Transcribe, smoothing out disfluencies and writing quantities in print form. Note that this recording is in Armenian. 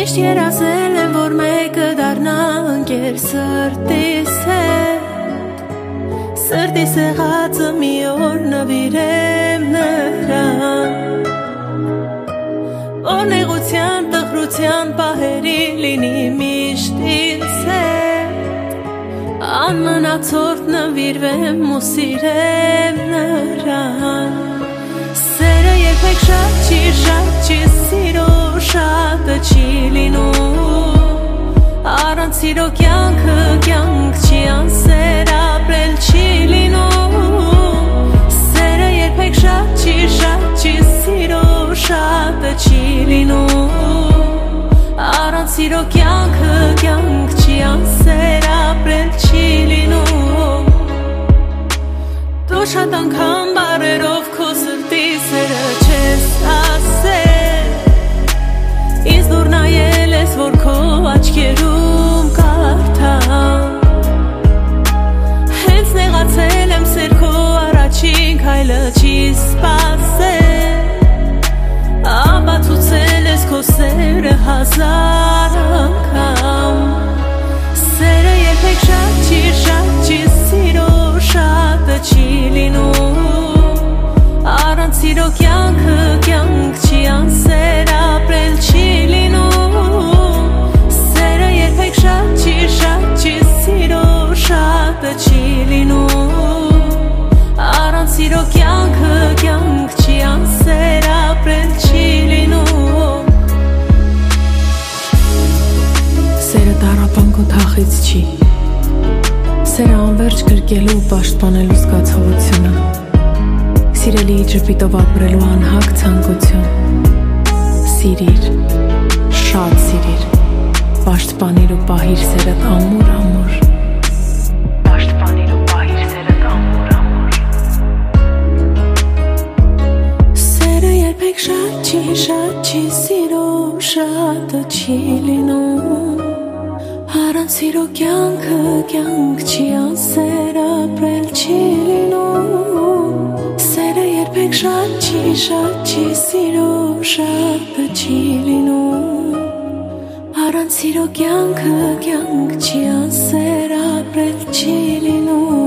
Միշտ երազել եմ, որ մեկը դառնա ընկեր սրտիս հետ, սրտի սեղածը մի օր նվիրեմ նրան, որ նեղության, տխրության պահերի լինի միշտ ինձ հետ, անմնացորդ նվիրվեմ ու սիրեմ նրան. Սերը երբեք շատ չի, սիրո շատը չի լինում, առանց սիրո կյանքը կյանք չի, անսեր ապրել չի լինում. Սերը երբեք շատ չի, սիրո շատը չի լինում, առանց սիրո կյանքը կյանք չի, անսեր ապրել չի լինում. Դու շատ անգամ բարերով քո սրտի սերը չես ասել, ինձ դուր նայել ես, որ քո աչքերում կարդամ, հենց նեղացել եմ սեր քո առաջին քայլը չի սպասել, ապացուցել ես քո սերը հազար անգամ. Սերը երբեք շատ չի, սիրո շատը չի լինում, առանց սիրո կյանքը կյանք չի, անսեր ապրել չի լինում. Սերը երբեք շատ չի, սիրո շատը չի լինում, առանց սիրո կյանքը կյանք չի, անսեր ապրել չի լինում. Սերը տառապանք ու թախից չի, սերը անվերջ գրկելու ու պաշտպանելու զգացողությունը, սիրելի ճպիտով ապրելու անհակ ցանկություն. Սիրիր, շատ սիրիր, պաշտպանիր ու պահիր սերդ ամուր ամուր, պաշտպանիր ու պահիր սերդ ամուր ամուր. Սերը երբեք շատ չի, սիրո շատը չի լինում, առանց սիրո կյանքը կյանք չի, անսեր ապրել չի լինում. Սերը երբեք շատ չի, սիրո շատը չի լինում, առանց սիրո կյանքը կյանք չի, անսեր ապրել չի լինում.